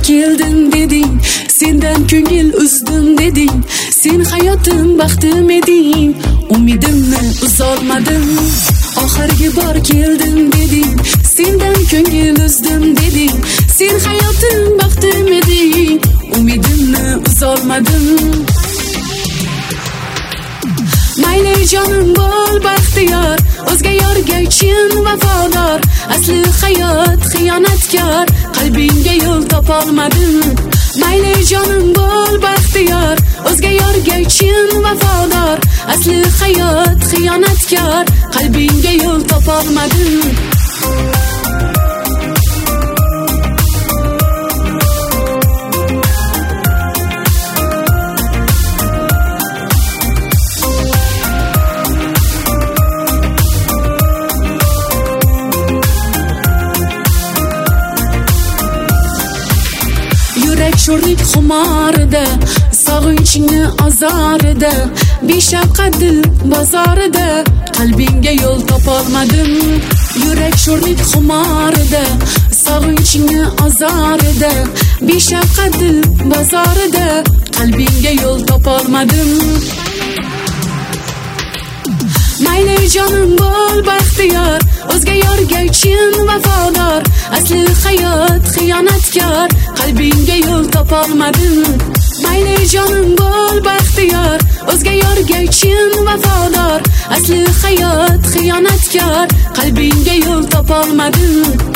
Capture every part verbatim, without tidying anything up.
keldim deding, sendan ko'ngil uzdim deding, sen hayotim baxtim eding, umidimni uzolmadim. Oxirgi bor keldim deding, sendan ko'ngil uzdim deding, sen hayotim baxtim eding, umidimni uzolmadim. Mayli jonim bo'l baxtiyor, o'zga yorga chin vafodor, asli hayot xiyonatkor, qalbingga yo'l topolmadim. Mayli jonim bo'l baxtiyor, o'zga yorga chin vafodor, asli hayot xiyonatkor, qalbingga yo'l topolmadim. Sho'rlik xumarida, sog'inchingni azorida, beshafqat dil bozorida, qalbingga yo'l topolmadim. Yurak sho'rlik xumarida, sog'inchingni azorida, beshafqat dil bozorida, qalbingga yo'l topolmadim. Mayli jonim bo'l baxtiyor, o'zga yorga chin vafodor, asli hayot xiyonatkor, qalbingga yo'l topolmadim. Mayli jonim bo'l baxtiyor, o'zga yorga chin vafodor, asli hayot xiyonatkor, qalbingga yo'l topolmadim.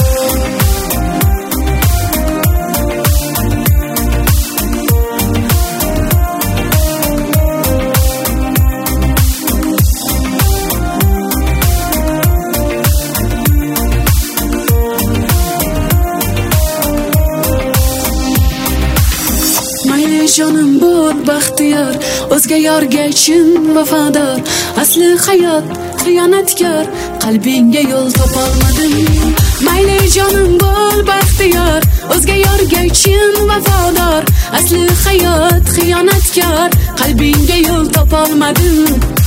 Jonim bo'l baxtiyor, o'zga yorga chin vafodor, asli hayot xiyonatkor, qalbingga yo'l topolmadim. Mayli jonim bo'l baxtiyor, o'zga yorga chin vafodor, asli hayot xiyonatkor, qalbingga yo'l topolmadim.